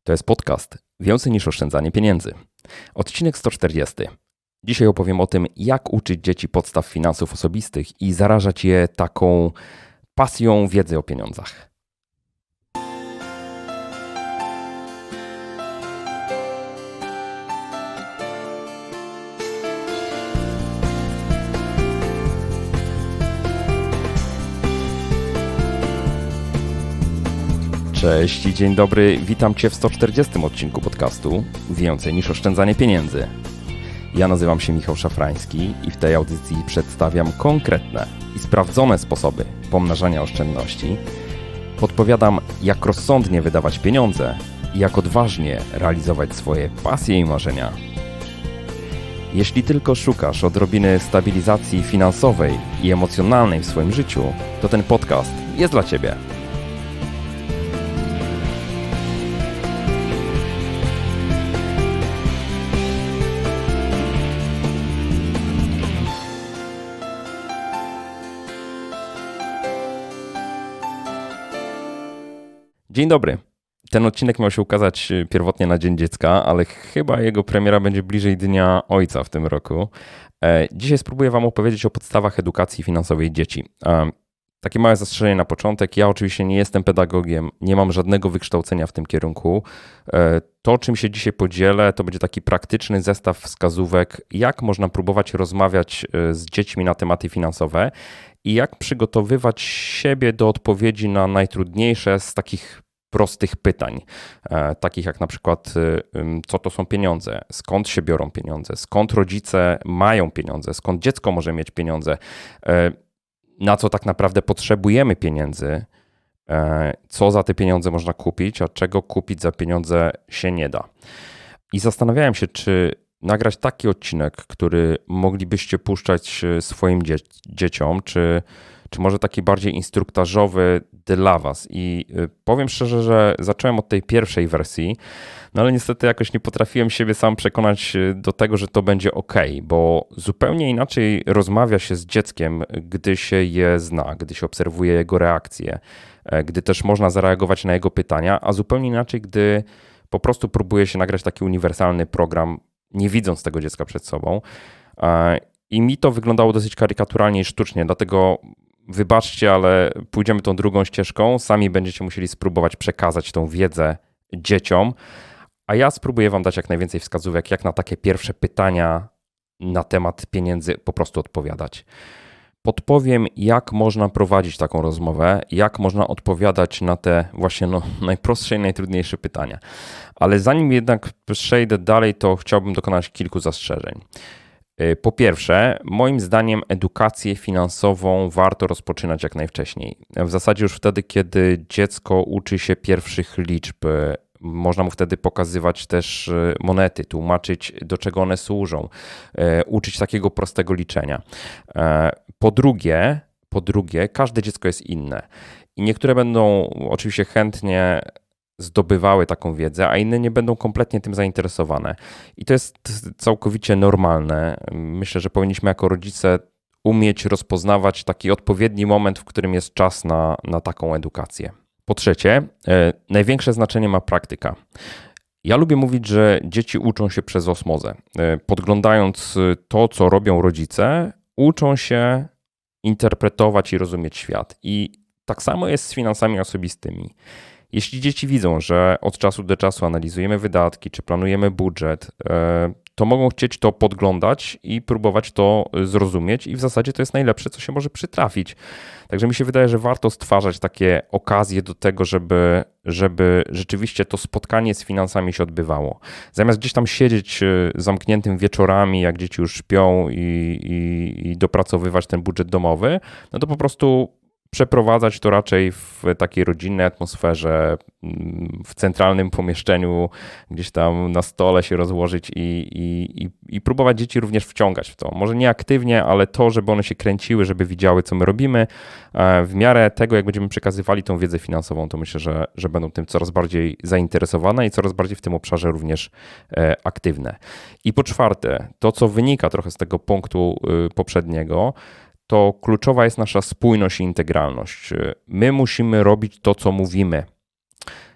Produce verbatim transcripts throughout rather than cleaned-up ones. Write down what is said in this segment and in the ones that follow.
To jest podcast Więcej niż oszczędzanie pieniędzy. Odcinek sto czterdziesty. Dzisiaj opowiem o tym, jak uczyć dzieci podstaw finansów osobistych i zarażać je taką pasją wiedzy o pieniądzach. Cześć i dzień dobry, witam Cię w sto czterdziestym odcinku podcastu Więcej niż oszczędzanie pieniędzy. Ja nazywam się Michał Szafrański i w tej audycji przedstawiam konkretne i sprawdzone sposoby pomnażania oszczędności. Podpowiadam, jak rozsądnie wydawać pieniądze i jak odważnie realizować swoje pasje i marzenia. Jeśli tylko szukasz odrobiny stabilizacji finansowej i emocjonalnej w swoim życiu, to ten podcast jest dla Ciebie. Dzień dobry. Ten odcinek miał się ukazać pierwotnie na Dzień Dziecka, ale chyba jego premiera będzie bliżej Dnia Ojca w tym roku. Dzisiaj spróbuję Wam opowiedzieć o podstawach edukacji finansowej dzieci. Takie małe zastrzeżenie na początek. Ja oczywiście nie jestem pedagogiem, nie mam żadnego wykształcenia w tym kierunku. To, czym się dzisiaj podzielę, to będzie taki praktyczny zestaw wskazówek, jak można próbować rozmawiać z dziećmi na tematy finansowe i jak przygotowywać siebie do odpowiedzi na najtrudniejsze z takich prostych pytań, takich jak na przykład co to są pieniądze, skąd się biorą pieniądze, skąd rodzice mają pieniądze, skąd dziecko może mieć pieniądze, na co tak naprawdę potrzebujemy pieniędzy, co za te pieniądze można kupić, a czego kupić za pieniądze się nie da. I zastanawiałem się, czy nagrać taki odcinek, który moglibyście puszczać swoim dzie- dzieciom, czy, czy może taki bardziej instruktażowy dla Was. I powiem szczerze, że zacząłem od tej pierwszej wersji, no ale niestety jakoś nie potrafiłem siebie sam przekonać do tego, że to będzie ok, bo zupełnie inaczej rozmawia się z dzieckiem, gdy się je zna, gdy się obserwuje jego reakcje, gdy też można zareagować na jego pytania, a zupełnie inaczej, gdy po prostu próbuje się nagrać taki uniwersalny program, nie widząc tego dziecka przed sobą. I mi to wyglądało dosyć karykaturalnie i sztucznie, dlatego wybaczcie, ale pójdziemy tą drugą ścieżką. Sami będziecie musieli spróbować przekazać tą wiedzę dzieciom, a ja spróbuję Wam dać jak najwięcej wskazówek, jak na takie pierwsze pytania na temat pieniędzy po prostu odpowiadać. Podpowiem, jak można prowadzić taką rozmowę, jak można odpowiadać na te właśnie no, najprostsze i najtrudniejsze pytania. Ale zanim jednak przejdę dalej, to chciałbym dokonać kilku zastrzeżeń. Po pierwsze, moim zdaniem edukację finansową warto rozpoczynać jak najwcześniej. W zasadzie już wtedy, kiedy dziecko uczy się pierwszych liczb, można mu wtedy pokazywać też monety, tłumaczyć, do czego one służą, uczyć takiego prostego liczenia. Po drugie, po drugie, każde dziecko jest inne i niektóre będą oczywiście chętnie zdobywały taką wiedzę, a inne nie będą kompletnie tym zainteresowane. I to jest całkowicie normalne. Myślę, że powinniśmy jako rodzice umieć rozpoznawać taki odpowiedni moment, w którym jest czas na, na taką edukację. Po trzecie, e, największe znaczenie ma praktyka. Ja lubię mówić, że dzieci uczą się przez osmozę. E, podglądając to, co robią rodzice, uczą się interpretować i rozumieć świat. I tak samo jest z finansami osobistymi. Jeśli dzieci widzą, że od czasu do czasu analizujemy wydatki, czy planujemy budżet, to mogą chcieć to podglądać i próbować to zrozumieć i w zasadzie to jest najlepsze, co się może przytrafić. Także mi się wydaje, że warto stwarzać takie okazje do tego, żeby, żeby rzeczywiście to spotkanie z finansami się odbywało. Zamiast gdzieś tam siedzieć zamkniętym wieczorami, jak dzieci już śpią i, i, i dopracowywać ten budżet domowy, no to po prostu przeprowadzać to raczej w takiej rodzinnej atmosferze, w centralnym pomieszczeniu, gdzieś tam na stole się rozłożyć i, i, i, i próbować dzieci również wciągać w to. Może nie aktywnie, ale to, żeby one się kręciły, żeby widziały, co my robimy. W miarę tego, jak będziemy przekazywali tą wiedzę finansową, to myślę, że, że będą tym coraz bardziej zainteresowane i coraz bardziej w tym obszarze również aktywne. I po czwarte, to, co wynika trochę z tego punktu poprzedniego, to kluczowa jest nasza spójność i integralność. My musimy robić to, co mówimy.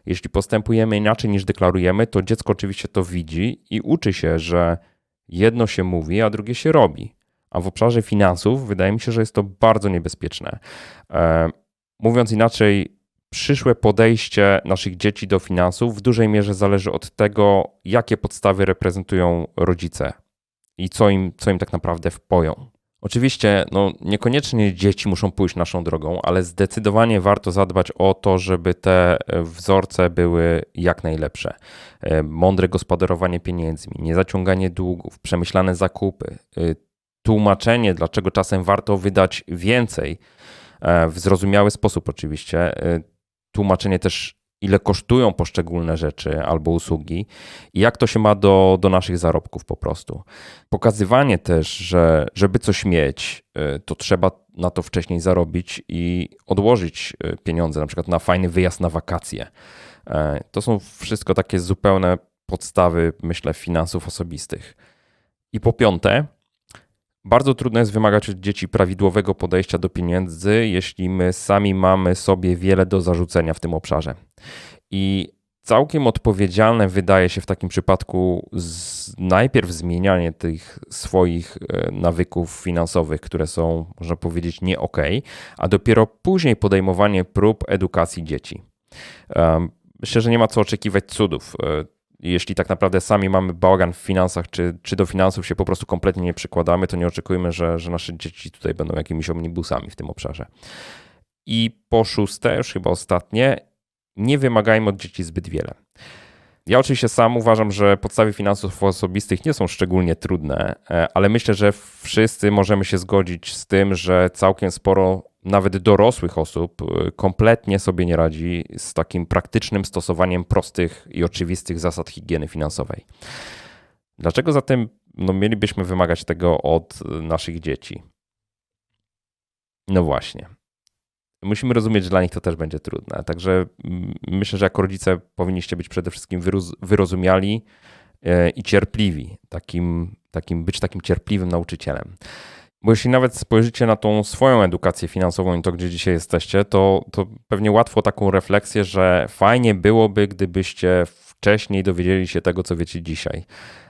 Jeśli postępujemy inaczej niż deklarujemy, to dziecko oczywiście to widzi i uczy się, że jedno się mówi, a drugie się robi. A w obszarze finansów wydaje mi się, że jest to bardzo niebezpieczne. E, mówiąc inaczej, przyszłe podejście naszych dzieci do finansów w dużej mierze zależy od tego, jakie podstawy reprezentują rodzice i co im, co im tak naprawdę wpoją. Oczywiście no, niekoniecznie dzieci muszą pójść naszą drogą, ale zdecydowanie warto zadbać o to, żeby te wzorce były jak najlepsze. Mądre gospodarowanie pieniędzmi, niezaciąganie długów, przemyślane zakupy, tłumaczenie, dlaczego czasem warto wydać więcej, w zrozumiały sposób oczywiście, tłumaczenie też, ile kosztują poszczególne rzeczy albo usługi i jak to się ma do, do naszych zarobków po prostu. Pokazywanie też, że żeby coś mieć, to trzeba na to wcześniej zarobić i odłożyć pieniądze, na przykład na fajny wyjazd na wakacje. To są wszystko takie zupełne podstawy, myślę, finansów osobistych. I po piąte, bardzo trudno jest wymagać od dzieci prawidłowego podejścia do pieniędzy, jeśli my sami mamy sobie wiele do zarzucenia w tym obszarze. I całkiem odpowiedzialne wydaje się w takim przypadku z, najpierw zmienianie tych swoich nawyków finansowych, które są, można powiedzieć, nie okej, a dopiero później podejmowanie prób edukacji dzieci. Myślę, że nie ma co oczekiwać cudów. Jeśli tak naprawdę sami mamy bałagan w finansach, czy, czy do finansów się po prostu kompletnie nie przykładamy, to nie oczekujmy, że, że nasze dzieci tutaj będą jakimiś omnibusami w tym obszarze. I po szóste, już chyba ostatnie, nie wymagajmy od dzieci zbyt wiele. Ja oczywiście sam uważam, że podstawy finansów osobistych nie są szczególnie trudne, ale myślę, że wszyscy możemy się zgodzić z tym, że całkiem sporo nawet dorosłych osób kompletnie sobie nie radzi z takim praktycznym stosowaniem prostych i oczywistych zasad higieny finansowej. Dlaczego zatem no, mielibyśmy wymagać tego od naszych dzieci? No właśnie. Musimy rozumieć, że dla nich to też będzie trudne. Także myślę, że jako rodzice powinniście być przede wszystkim wyrozumiali i cierpliwi. Takim, takim, być takim cierpliwym nauczycielem. Bo jeśli nawet spojrzycie na tą swoją edukację finansową i to, gdzie dzisiaj jesteście, to, to pewnie łatwo taką refleksję, że fajnie byłoby, gdybyście wcześniej dowiedzieli się tego, co wiecie dzisiaj.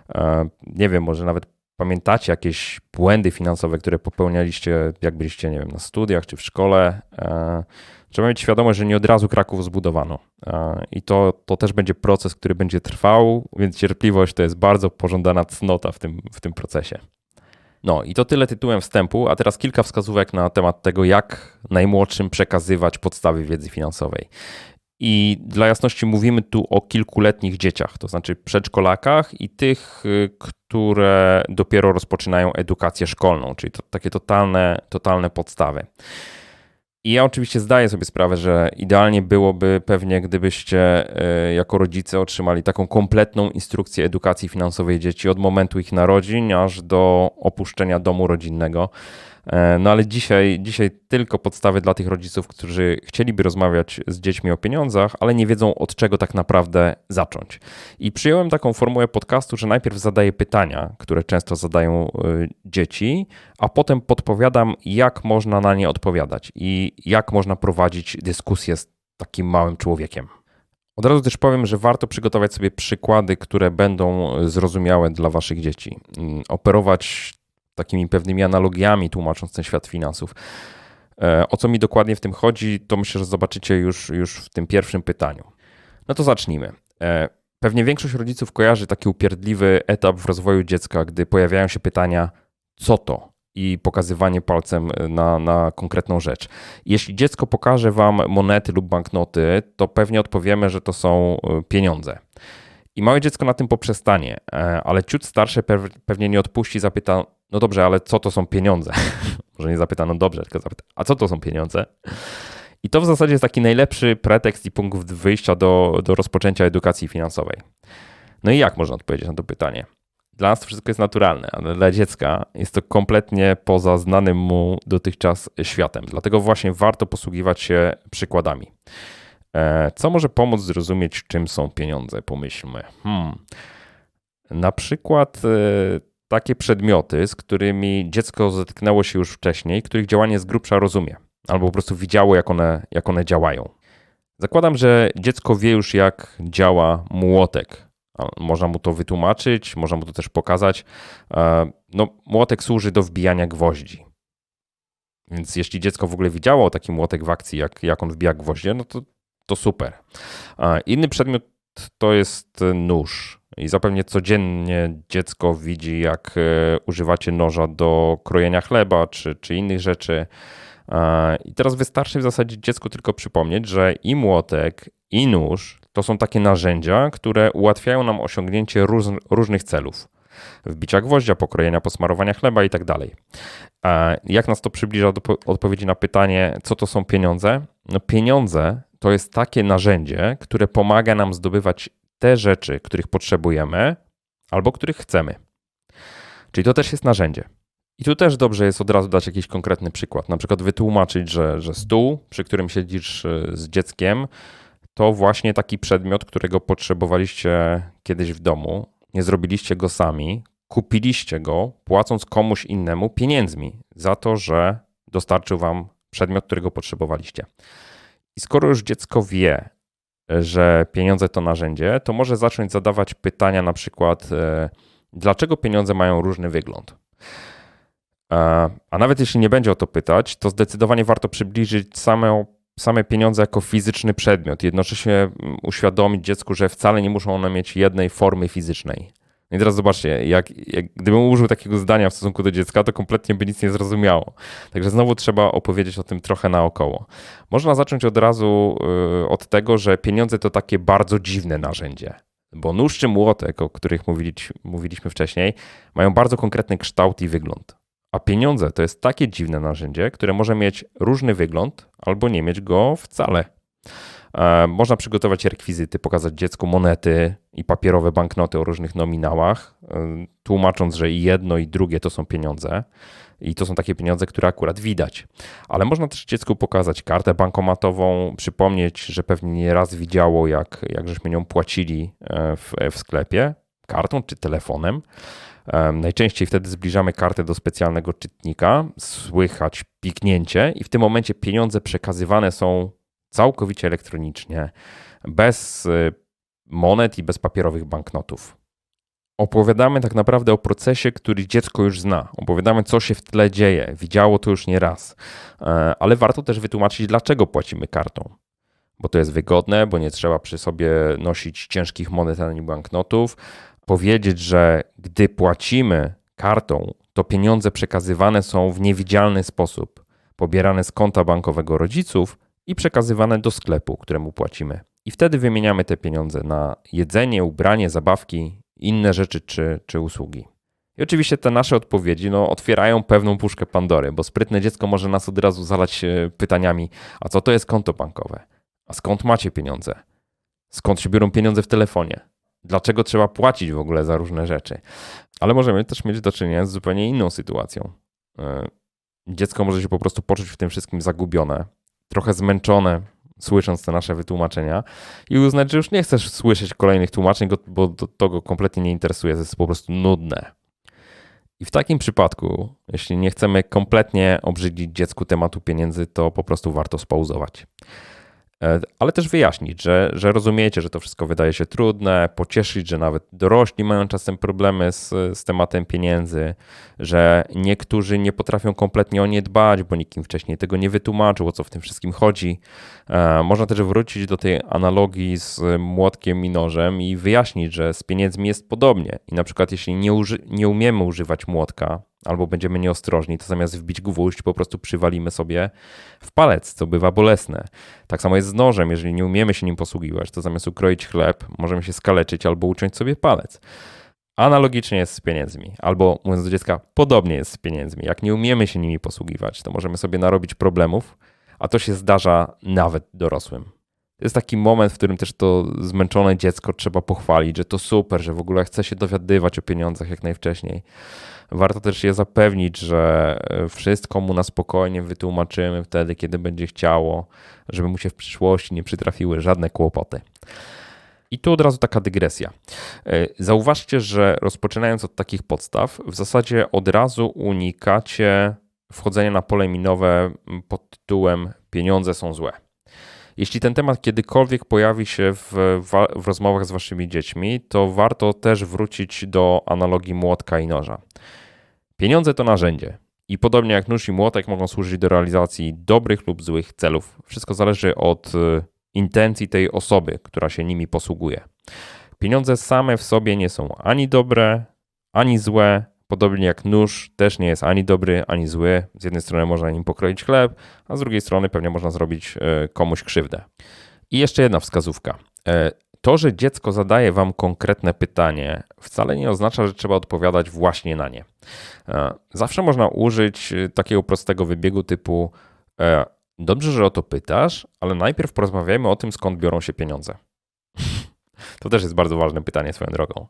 Nie wiem, może nawet pamiętacie jakieś błędy finansowe, które popełnialiście, jak byliście, nie wiem, na studiach czy w szkole. Trzeba mieć świadomość, że nie od razu Kraków zbudowano. I to, to też będzie proces, który będzie trwał, więc cierpliwość to jest bardzo pożądana cnota w tym, w tym procesie. No i to tyle tytułem wstępu, a teraz kilka wskazówek na temat tego, jak najmłodszym przekazywać podstawy wiedzy finansowej. I dla jasności mówimy tu o kilkuletnich dzieciach, to znaczy przedszkolakach i tych, które dopiero rozpoczynają edukację szkolną, czyli to takie totalne, totalne podstawy. I ja oczywiście zdaję sobie sprawę, że idealnie byłoby pewnie, gdybyście jako rodzice otrzymali taką kompletną instrukcję edukacji finansowej dzieci od momentu ich narodzin aż do opuszczenia domu rodzinnego. No ale dzisiaj, dzisiaj tylko podstawy dla tych rodziców, którzy chcieliby rozmawiać z dziećmi o pieniądzach, ale nie wiedzą od czego tak naprawdę zacząć. I przyjąłem taką formułę podcastu, że najpierw zadaję pytania, które często zadają dzieci, a potem podpowiadam, jak można na nie odpowiadać i jak można prowadzić dyskusję z takim małym człowiekiem. Od razu też powiem, że warto przygotować sobie przykłady, które będą zrozumiałe dla waszych dzieci. Operować takimi pewnymi analogiami, tłumacząc ten świat finansów. O co mi dokładnie w tym chodzi, to myślę, że zobaczycie już, już w tym pierwszym pytaniu. No to zacznijmy. Pewnie większość rodziców kojarzy taki upierdliwy etap w rozwoju dziecka, gdy pojawiają się pytania, co to? I pokazywanie palcem na, na konkretną rzecz. Jeśli dziecko pokaże wam monety lub banknoty, to pewnie odpowiemy, że to są pieniądze. I małe dziecko na tym poprzestanie, ale ciut starsze pewnie nie odpuści, zapyta, no dobrze, ale co to są pieniądze? Może nie zapyta, no dobrze, tylko zapyta, a co to są pieniądze? I to w zasadzie jest taki najlepszy pretekst i punkt wyjścia do, do rozpoczęcia edukacji finansowej. No i jak można odpowiedzieć na to pytanie? Dla nas to wszystko jest naturalne, ale dla dziecka jest to kompletnie poza znanym mu dotychczas światem. Dlatego właśnie warto posługiwać się przykładami. Co może pomóc zrozumieć, czym są pieniądze? Pomyślmy. Hmm. Na przykład takie przedmioty, z którymi dziecko zetknęło się już wcześniej, których działanie z grubsza rozumie, albo po prostu widziało, jak one, jak one działają. Zakładam, że dziecko wie już, jak działa młotek. Można mu to wytłumaczyć, można mu to też pokazać. No, młotek służy do wbijania gwoździ. Więc jeśli dziecko w ogóle widziało taki młotek w akcji, jak, jak on wbija gwoździe, no to, to super. Inny przedmiot to jest nóż. I zapewne codziennie dziecko widzi, jak używacie noża do krojenia chleba czy, czy innych rzeczy. I teraz wystarczy w zasadzie dziecku tylko przypomnieć, że i młotek, i nóż to są takie narzędzia, które ułatwiają nam osiągnięcie róż, różnych celów. Wbicia gwoździa, pokrojenia, posmarowania chleba i tak dalej. Jak nas to przybliża do odpowiedzi na pytanie, co to są pieniądze? No pieniądze to jest takie narzędzie, które pomaga nam zdobywać te rzeczy, których potrzebujemy albo których chcemy. Czyli to też jest narzędzie. I tu też dobrze jest od razu dać jakiś konkretny przykład. Na przykład wytłumaczyć, że, że stół, przy którym siedzisz z dzieckiem, to właśnie taki przedmiot, którego potrzebowaliście kiedyś w domu. Nie zrobiliście go sami, kupiliście go, płacąc komuś innemu pieniędzmi za to, że dostarczył wam przedmiot, którego potrzebowaliście. I skoro już dziecko wie, że pieniądze to narzędzie, to może zacząć zadawać pytania na przykład, dlaczego pieniądze mają różny wygląd. A nawet jeśli nie będzie o to pytać, to zdecydowanie warto przybliżyć same, same pieniądze jako fizyczny przedmiot. Jednocześnie uświadomić dziecku, że wcale nie muszą one mieć jednej formy fizycznej. I teraz zobaczcie, jak, jak gdybym użył takiego zdania w stosunku do dziecka, to kompletnie by nic nie zrozumiało. Także znowu trzeba opowiedzieć o tym trochę naokoło. Można zacząć od razu y, od tego, że pieniądze to takie bardzo dziwne narzędzie. Bo nóż czy młotek, o których mówiliśmy, mówiliśmy wcześniej, mają bardzo konkretny kształt i wygląd. A pieniądze to jest takie dziwne narzędzie, które może mieć różny wygląd albo nie mieć go wcale. E, można przygotować rekwizyty, pokazać dziecku monety i papierowe banknoty o różnych nominałach, e, tłumacząc, że i jedno i drugie to są pieniądze i to są takie pieniądze, które akurat widać. Ale można też dziecku pokazać kartę bankomatową, przypomnieć, że pewnie nie raz widziało, jak, jak żeśmy nią płacili w, w sklepie, kartą czy telefonem. Najczęściej wtedy zbliżamy kartę do specjalnego czytnika, słychać piknięcie i w tym momencie pieniądze przekazywane są całkowicie elektronicznie, bez monet i bez papierowych banknotów. Opowiadamy tak naprawdę o procesie, który dziecko już zna. Opowiadamy, co się w tle dzieje. Widziało to już nie raz. Ale warto też wytłumaczyć, dlaczego płacimy kartą. Bo to jest wygodne, bo nie trzeba przy sobie nosić ciężkich monet ani banknotów. Powiedzieć, że gdy płacimy kartą, to pieniądze przekazywane są w niewidzialny sposób, pobierane z konta bankowego rodziców i przekazywane do sklepu, któremu płacimy. I wtedy wymieniamy te pieniądze na jedzenie, ubranie, zabawki, inne rzeczy czy, czy usługi. I oczywiście te nasze odpowiedzi no, otwierają pewną puszkę Pandory, bo sprytne dziecko może nas od razu zalać pytaniami, a co to jest konto bankowe? A skąd macie pieniądze? Skąd się biorą pieniądze w telefonie? Dlaczego trzeba płacić w ogóle za różne rzeczy? Ale możemy też mieć do czynienia z zupełnie inną sytuacją. Dziecko może się po prostu poczuć w tym wszystkim zagubione, trochę zmęczone, słysząc te nasze wytłumaczenia i uznać, że już nie chcesz słyszeć kolejnych tłumaczeń, bo to go kompletnie nie interesuje, to jest po prostu nudne. I w takim przypadku, jeśli nie chcemy kompletnie obrzydzić dziecku tematu pieniędzy, to po prostu warto spauzować. Ale też wyjaśnić, że, że rozumiecie, że to wszystko wydaje się trudne, pocieszyć, że nawet dorośli mają czasem problemy z, z tematem pieniędzy, że niektórzy nie potrafią kompletnie o nie dbać, bo nikt im wcześniej tego nie wytłumaczył, o co w tym wszystkim chodzi. Można też wrócić do tej analogii z młotkiem i nożem i wyjaśnić, że z pieniędzmi jest podobnie. I na przykład jeśli nie, uży- nie umiemy używać młotka, albo będziemy nieostrożni, to zamiast wbić gwóźdź, po prostu przywalimy sobie w palec, co bywa bolesne. Tak samo jest z nożem, jeżeli nie umiemy się nim posługiwać, to zamiast ukroić chleb, możemy się skaleczyć albo uciąć sobie palec. Analogicznie jest z pieniędzmi, albo mówiąc do dziecka, podobnie jest z pieniędzmi. Jak nie umiemy się nimi posługiwać, to możemy sobie narobić problemów, a to się zdarza nawet dorosłym. To jest taki moment, w którym też to zmęczone dziecko trzeba pochwalić, że to super, że w ogóle chce się dowiadywać o pieniądzach jak najwcześniej. Warto też je zapewnić, że wszystko mu na spokojnie wytłumaczymy wtedy, kiedy będzie chciało, żeby mu się w przyszłości nie przytrafiły żadne kłopoty. I tu od razu taka dygresja. Zauważcie, że rozpoczynając od takich podstaw, w zasadzie od razu unikacie wchodzenia na pole minowe pod tytułem pieniądze są złe. Jeśli ten temat kiedykolwiek pojawi się w, w rozmowach z waszymi dziećmi, to warto też wrócić do analogii młotka i noża. Pieniądze to narzędzie i podobnie jak nóż i młotek mogą służyć do realizacji dobrych lub złych celów. Wszystko zależy od intencji tej osoby, która się nimi posługuje. Pieniądze same w sobie nie są ani dobre, ani złe. Podobnie jak nóż też nie jest ani dobry, ani zły. Z jednej strony można nim pokroić chleb, a z drugiej strony pewnie można zrobić komuś krzywdę. I jeszcze jedna wskazówka. To, że dziecko zadaje wam konkretne pytanie, wcale nie oznacza, że trzeba odpowiadać właśnie na nie. Zawsze można użyć takiego prostego wybiegu typu dobrze, że o to pytasz, ale najpierw porozmawiajmy o tym, skąd biorą się pieniądze. To też jest bardzo ważne pytanie swoją drogą.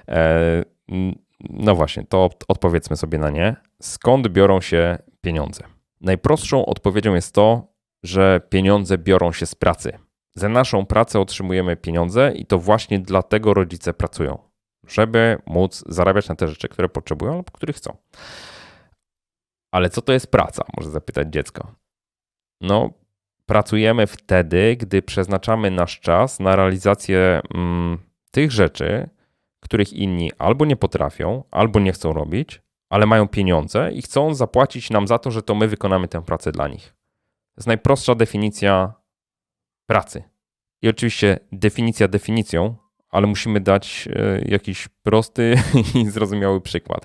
No właśnie, to odpowiedzmy sobie na nie. Skąd biorą się pieniądze? Najprostszą odpowiedzią jest to, że pieniądze biorą się z pracy. Za naszą pracę otrzymujemy pieniądze i to właśnie dlatego rodzice pracują, żeby móc zarabiać na te rzeczy, które potrzebują lub których chcą. Ale co to jest praca? Może zapytać dziecko. No, pracujemy wtedy, gdy przeznaczamy nasz czas na realizację mm, tych rzeczy, których inni albo nie potrafią, albo nie chcą robić, ale mają pieniądze i chcą zapłacić nam za to, że to my wykonamy tę pracę dla nich. To jest najprostsza definicja pracy. I oczywiście definicja definicją, ale musimy dać jakiś prosty i zrozumiały przykład.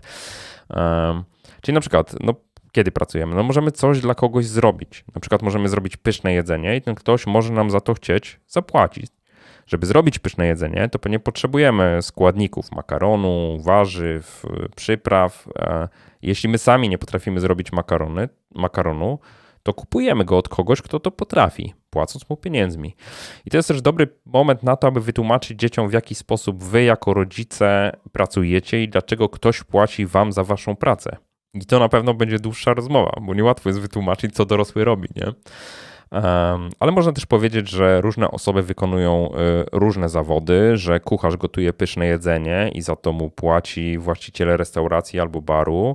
Um, czyli na przykład, no, kiedy pracujemy? No możemy coś dla kogoś zrobić. Na przykład możemy zrobić pyszne jedzenie i ten ktoś może nam za to chcieć zapłacić. Żeby zrobić pyszne jedzenie, to pewnie potrzebujemy składników, makaronu, warzyw, przypraw. Jeśli my sami nie potrafimy zrobić makarony, makaronu, to kupujemy go od kogoś, kto to potrafi, płacąc mu pieniędzmi. I to jest też dobry moment na to, aby wytłumaczyć dzieciom, w jaki sposób wy jako rodzice pracujecie i dlaczego ktoś płaci wam za waszą pracę. I to na pewno będzie dłuższa rozmowa, bo niełatwo jest wytłumaczyć, co dorosły robi, nie? Um, ale można też powiedzieć, że różne osoby wykonują y, różne zawody, że kucharz gotuje pyszne jedzenie i za to mu płaci właściciel restauracji albo baru,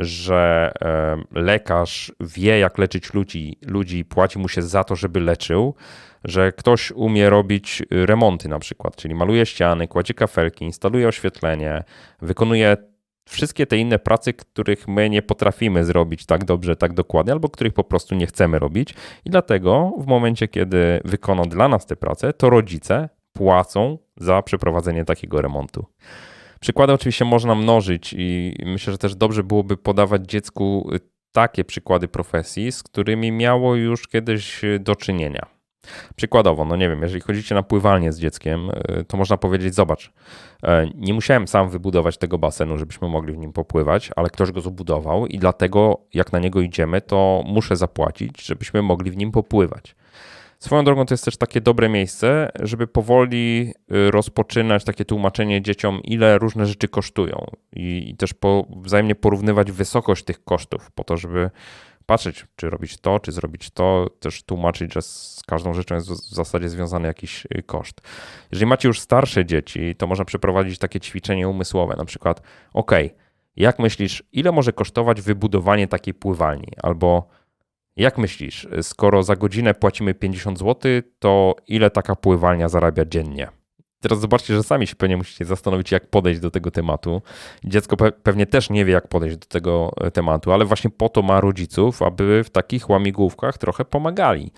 że y, lekarz wie, jak leczyć ludzi, ludzi i płaci mu się za to, żeby leczył, że ktoś umie robić remonty na przykład, czyli maluje ściany, kładzie kafelki, instaluje oświetlenie, wykonuje wszystkie te inne prace, których my nie potrafimy zrobić tak dobrze, tak dokładnie, albo których po prostu nie chcemy robić. I dlatego w momencie, kiedy wykona dla nas te prace, to rodzice płacą za przeprowadzenie takiego remontu. Przykłady oczywiście można mnożyć i myślę, że też dobrze byłoby podawać dziecku takie przykłady profesji, z którymi miało już kiedyś do czynienia. Przykładowo, no nie wiem, jeżeli chodzicie na pływalnię z dzieckiem, to można powiedzieć, zobacz, nie musiałem sam wybudować tego basenu, żebyśmy mogli w nim popływać, ale ktoś go zbudował i dlatego jak na niego idziemy, to muszę zapłacić, żebyśmy mogli w nim popływać. Swoją drogą to jest też takie dobre miejsce, żeby powoli rozpoczynać takie tłumaczenie dzieciom, ile różne rzeczy kosztują i, i też po, wzajemnie porównywać wysokość tych kosztów po to, żeby patrzeć, czy robić to, czy zrobić to, też tłumaczyć, że z każdą rzeczą jest w zasadzie związany jakiś koszt. Jeżeli macie już starsze dzieci, to można przeprowadzić takie ćwiczenie umysłowe, na przykład, ok, jak myślisz, ile może kosztować wybudowanie takiej pływalni? Albo jak myślisz, skoro za godzinę płacimy pięćdziesiąt złotych, to ile taka pływalnia zarabia dziennie? Teraz zobaczcie, że sami się pewnie musicie zastanowić, jak podejść do tego tematu. Dziecko pe- pewnie też nie wie, jak podejść do tego tematu, ale właśnie po to ma rodziców, aby w takich łamigłówkach trochę pomagali.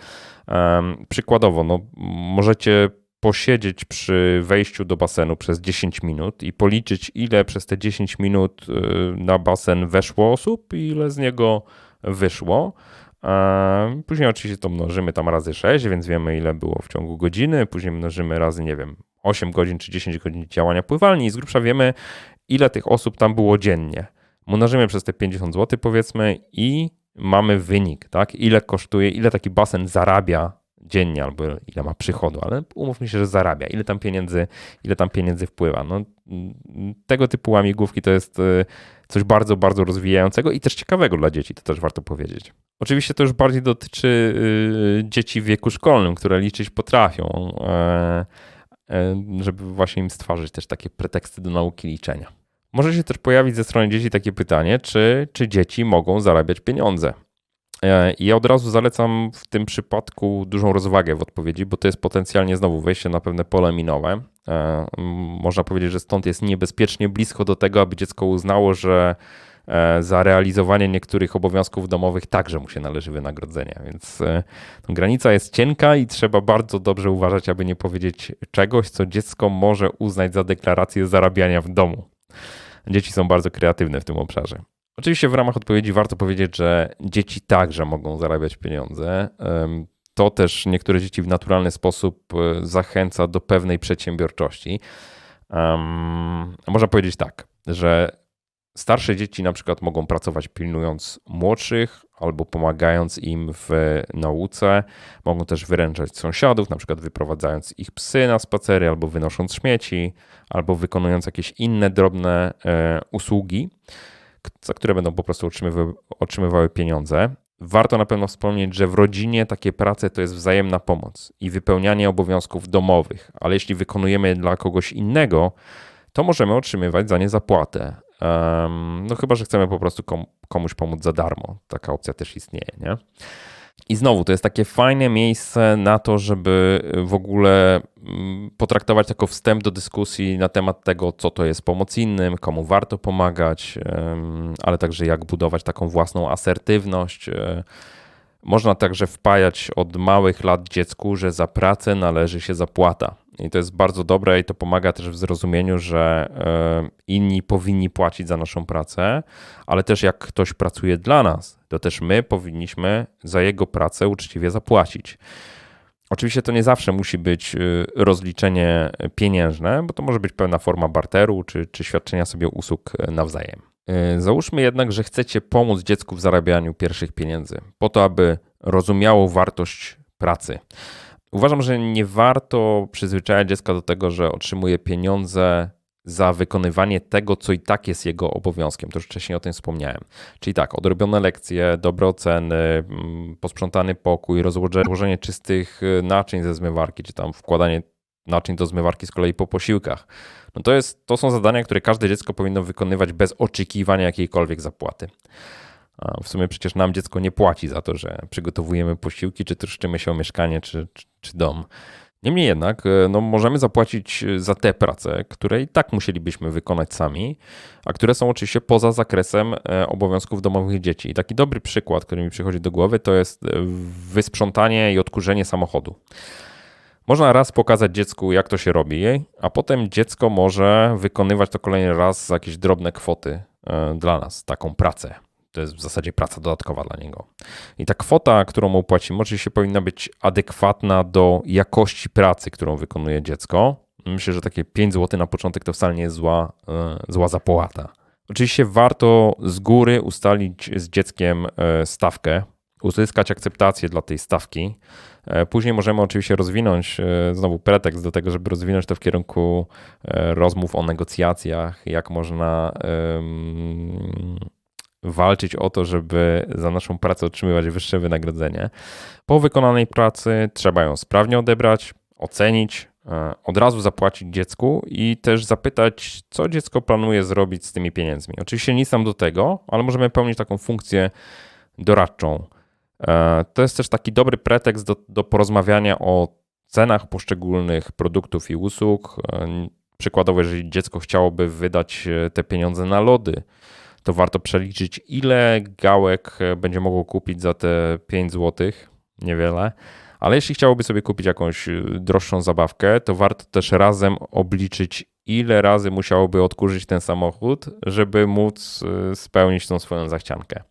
Um, przykładowo, no, możecie posiedzieć przy wejściu do basenu przez dziesięć minut i policzyć, ile przez te dziesięć minut na basen weszło osób i ile z niego wyszło. Później oczywiście to mnożymy tam razy sześć, więc wiemy, ile było w ciągu godziny. Później mnożymy razy, nie wiem, osiem godzin czy dziesięć godzin działania pływalni i z grubsza wiemy, ile tych osób tam było dziennie. Mnożymy przez te pięćdziesiąt złotych powiedzmy i mamy wynik, tak? Ile kosztuje, ile taki basen zarabia dziennie albo ile ma przychodu, ale umówmy się, że zarabia. Ile tam pieniędzy, ile tam pieniędzy wpływa. No, tego typu łamigłówki to jest coś bardzo, bardzo rozwijającego i też ciekawego dla dzieci, to też warto powiedzieć. Oczywiście to już bardziej dotyczy dzieci w wieku szkolnym, które liczyć potrafią, żeby właśnie im stworzyć też takie preteksty do nauki liczenia. Może się też pojawić ze strony dzieci takie pytanie, czy, czy dzieci mogą zarabiać pieniądze? I ja od razu zalecam w tym przypadku dużą rozwagę w odpowiedzi, bo to jest potencjalnie znowu wejście na pewne pole minowe. Można powiedzieć, że stąd jest niebezpiecznie blisko do tego, aby dziecko uznało, że za realizowanie niektórych obowiązków domowych także mu się należy wynagrodzenie. Więc granica jest cienka i trzeba bardzo dobrze uważać, aby nie powiedzieć czegoś, co dziecko może uznać za deklarację zarabiania w domu. Dzieci są bardzo kreatywne w tym obszarze. Oczywiście w ramach odpowiedzi warto powiedzieć, że dzieci także mogą zarabiać pieniądze. To też niektóre dzieci w naturalny sposób zachęca do pewnej przedsiębiorczości. Um, można powiedzieć tak, że starsze dzieci na przykład mogą pracować pilnując młodszych albo pomagając im w nauce. Mogą też wyręczać sąsiadów, na przykład wyprowadzając ich psy na spacery albo wynosząc śmieci, albo wykonując jakieś inne drobne e, usługi, za które będą po prostu otrzymywały, otrzymywały pieniądze. Warto na pewno wspomnieć, że w rodzinie takie prace to jest wzajemna pomoc i wypełnianie obowiązków domowych, ale jeśli wykonujemy dla kogoś innego, to możemy otrzymywać za nie zapłatę. Um, no chyba, że chcemy po prostu kom, komuś pomóc za darmo. Taka opcja też istnieje, nie? I znowu, to jest takie fajne miejsce na to, żeby w ogóle potraktować jako wstęp do dyskusji na temat tego, co to jest pomoc innym, komu warto pomagać, ale także jak budować taką własną asertywność. Można także wpajać od małych lat dziecku, że za pracę należy się zapłata. I to jest bardzo dobre i to pomaga też w zrozumieniu, że inni powinni płacić za naszą pracę, ale też jak ktoś pracuje dla nas, to też my powinniśmy za jego pracę uczciwie zapłacić. Oczywiście to nie zawsze musi być rozliczenie pieniężne, bo to może być pewna forma barteru czy, czy świadczenia sobie usług nawzajem. Załóżmy jednak, że chcecie pomóc dziecku w zarabianiu pierwszych pieniędzy, po to, aby rozumiało wartość pracy. Uważam, że nie warto przyzwyczajać dziecka do tego, że otrzymuje pieniądze za wykonywanie tego, co i tak jest jego obowiązkiem. To już wcześniej o tym wspomniałem. Czyli tak, odrobione lekcje, dobre oceny, posprzątany pokój, rozłożenie czystych naczyń ze zmywarki, czy tam wkładanie naczyń do zmywarki z kolei po posiłkach. No to, jest, to są zadania, które każde dziecko powinno wykonywać bez oczekiwania jakiejkolwiek zapłaty. W sumie przecież nam dziecko nie płaci za to, że przygotowujemy posiłki, czy troszczymy się o mieszkanie, czy, czy, czy dom. Niemniej jednak no, możemy zapłacić za te prace, które i tak musielibyśmy wykonać sami, a które są oczywiście poza zakresem obowiązków domowych dzieci. I taki dobry przykład, który mi przychodzi do głowy, to jest wysprzątanie i odkurzenie samochodu. Można raz pokazać dziecku, jak to się robi, a potem dziecko może wykonywać to kolejny raz za jakieś drobne kwoty dla nas, taką pracę. To jest w zasadzie praca dodatkowa dla niego. I ta kwota, którą mu płacimy, oczywiście powinna być adekwatna do jakości pracy, którą wykonuje dziecko. Myślę, że takie pięć złotych na początek to wcale nie jest zła, zła zapłata. Oczywiście warto z góry ustalić z dzieckiem stawkę, uzyskać akceptację dla tej stawki. Później możemy oczywiście rozwinąć znowu pretekst do tego, żeby rozwinąć to w kierunku rozmów o negocjacjach, jak można um, walczyć o to, żeby za naszą pracę otrzymywać wyższe wynagrodzenie. Po wykonanej pracy trzeba ją sprawnie odebrać, ocenić, od razu zapłacić dziecku i też zapytać, co dziecko planuje zrobić z tymi pieniędzmi. Oczywiście nic nam do tego, ale możemy pełnić taką funkcję doradczą. To jest też taki dobry pretekst do, do porozmawiania o cenach poszczególnych produktów i usług. Przykładowo, jeżeli dziecko chciałoby wydać te pieniądze na lody, to warto przeliczyć, ile gałek będzie mogło kupić za te pięć złotych, niewiele. Ale jeśli chciałoby sobie kupić jakąś droższą zabawkę, to warto też razem obliczyć, ile razy musiałoby odkurzyć ten samochód, żeby móc spełnić tą swoją zachciankę.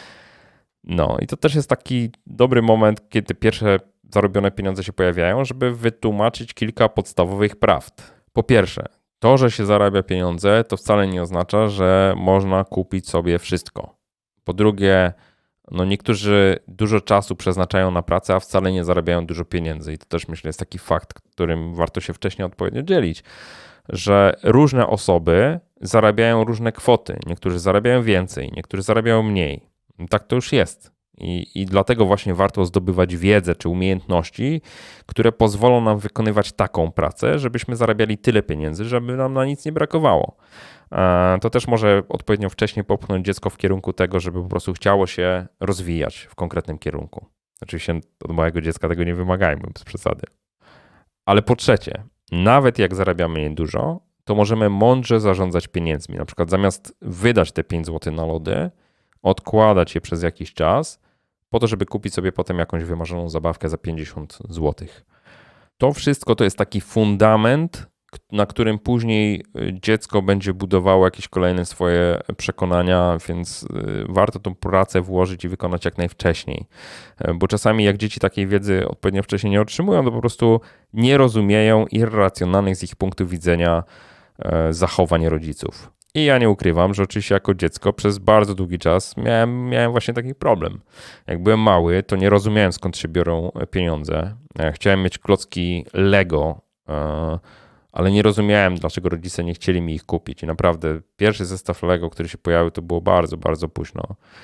No i to też jest taki dobry moment, kiedy pierwsze zarobione pieniądze się pojawiają, żeby wytłumaczyć kilka podstawowych prawd. Po pierwsze, to, że się zarabia pieniądze, to wcale nie oznacza, że można kupić sobie wszystko. Po drugie, no niektórzy dużo czasu przeznaczają na pracę, a wcale nie zarabiają dużo pieniędzy. I to też myślę jest taki fakt, którym warto się wcześniej odpowiednio dzielić, że różne osoby zarabiają różne kwoty. Niektórzy zarabiają więcej, niektórzy zarabiają mniej. Tak to już jest. I, I dlatego właśnie warto zdobywać wiedzę czy umiejętności, które pozwolą nam wykonywać taką pracę, żebyśmy zarabiali tyle pieniędzy, żeby nam na nic nie brakowało. To też może odpowiednio wcześnie popchnąć dziecko w kierunku tego, żeby po prostu chciało się rozwijać w konkretnym kierunku. Oczywiście od małego dziecka tego nie wymagajmy, bez przesady. Ale po trzecie, nawet jak zarabiamy niedużo, to możemy mądrze zarządzać pieniędzmi. Na przykład zamiast wydać te pięć złotych na lody, odkładać je przez jakiś czas, po to, żeby kupić sobie potem jakąś wymarzoną zabawkę za pięćdziesiąt złotych. To wszystko to jest taki fundament, na którym później dziecko będzie budowało jakieś kolejne swoje przekonania, więc warto tą pracę włożyć i wykonać jak najwcześniej. Bo czasami jak dzieci takiej wiedzy odpowiednio wcześniej nie otrzymują, to po prostu nie rozumieją irracjonalnych z ich punktu widzenia zachowań rodziców. I ja nie ukrywam, że oczywiście jako dziecko przez bardzo długi czas miałem, miałem właśnie taki problem. Jak byłem mały, to nie rozumiałem, skąd się biorą pieniądze. Chciałem mieć klocki Lego, ale nie rozumiałem, dlaczego rodzice nie chcieli mi ich kupić. I naprawdę pierwszy zestaw Lego, który się pojawił, to było bardzo, bardzo późno.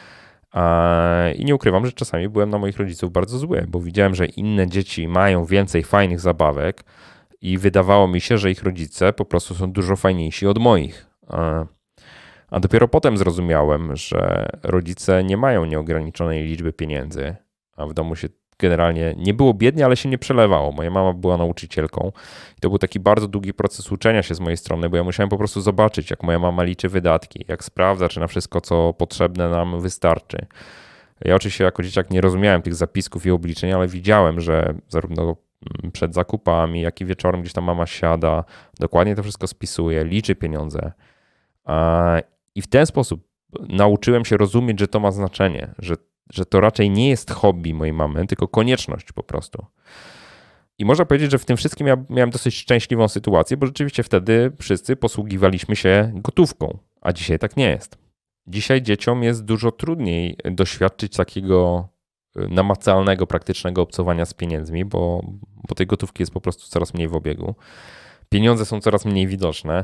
I nie ukrywam, że czasami byłem na moich rodziców bardzo zły, bo widziałem, że inne dzieci mają więcej fajnych zabawek i wydawało mi się, że ich rodzice po prostu są dużo fajniejsi od moich. A dopiero potem zrozumiałem, że rodzice nie mają nieograniczonej liczby pieniędzy, a w domu się generalnie nie było biednie, ale się nie przelewało. Moja mama była nauczycielką i to był taki bardzo długi proces uczenia się z mojej strony, bo ja musiałem po prostu zobaczyć, jak moja mama liczy wydatki, jak sprawdza, czy na wszystko, co potrzebne nam wystarczy. Ja oczywiście jako dzieciak nie rozumiałem tych zapisków i obliczeń, ale widziałem, że zarówno przed zakupami, jak i wieczorem gdzieś tam mama siada, dokładnie to wszystko spisuje, liczy pieniądze. I w ten sposób nauczyłem się rozumieć, że to ma znaczenie, że, że to raczej nie jest hobby mojej mamy, tylko konieczność po prostu. I można powiedzieć, że w tym wszystkim ja miałem dosyć szczęśliwą sytuację, bo rzeczywiście wtedy wszyscy posługiwaliśmy się gotówką, a dzisiaj tak nie jest. Dzisiaj dzieciom jest dużo trudniej doświadczyć takiego namacalnego, praktycznego obcowania z pieniędzmi, bo, bo tej gotówki jest po prostu coraz mniej w obiegu. Pieniądze są coraz mniej widoczne.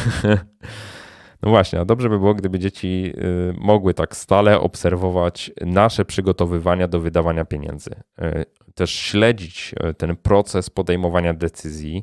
No właśnie, a dobrze by było, gdyby dzieci mogły tak stale obserwować nasze przygotowywania do wydawania pieniędzy. Też śledzić ten proces podejmowania decyzji,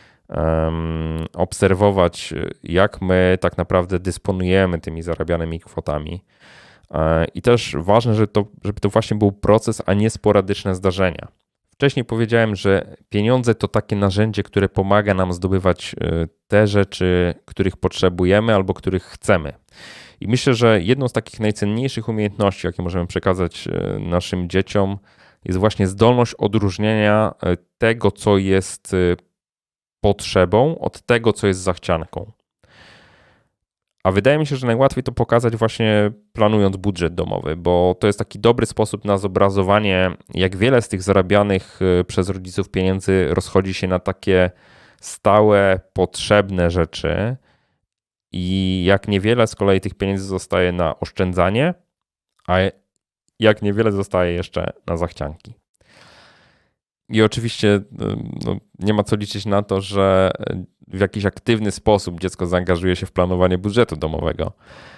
obserwować, jak my tak naprawdę dysponujemy tymi zarabianymi kwotami. I też ważne, żeby to, żeby to właśnie był proces, a nie sporadyczne zdarzenia. Wcześniej powiedziałem, że pieniądze to takie narzędzie, które pomaga nam zdobywać te rzeczy, których potrzebujemy albo których chcemy. I myślę, że jedną z takich najcenniejszych umiejętności, jakie możemy przekazać naszym dzieciom, jest właśnie zdolność odróżnienia tego, co jest potrzebą, od tego, co jest zachcianką. A wydaje mi się, że najłatwiej to pokazać właśnie planując budżet domowy, bo to jest taki dobry sposób na zobrazowanie, jak wiele z tych zarabianych przez rodziców pieniędzy rozchodzi się na takie stałe, potrzebne rzeczy i jak niewiele z kolei tych pieniędzy zostaje na oszczędzanie, a jak niewiele zostaje jeszcze na zachcianki. I oczywiście no, nie ma co liczyć na to, że w jakiś aktywny sposób dziecko zaangażuje się w planowanie budżetu domowego.